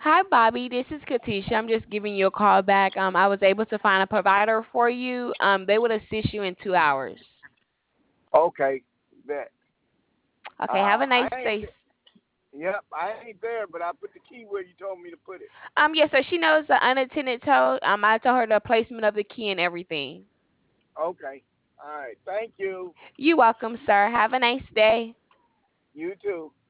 Hi, Bobby. This is Katisha. I'm just giving you a call back. I was able to find a provider for you. They would assist you in 2 hours. Okay, bet. Okay, have a I nice ain't. day. Yep, I ain't there, but I put the key where you told me to put it. Yeah, so she knows the unattended tow. I told her the placement of the key and everything. Okay. All right. Thank you. You welcome, sir. Have a nice day. You too.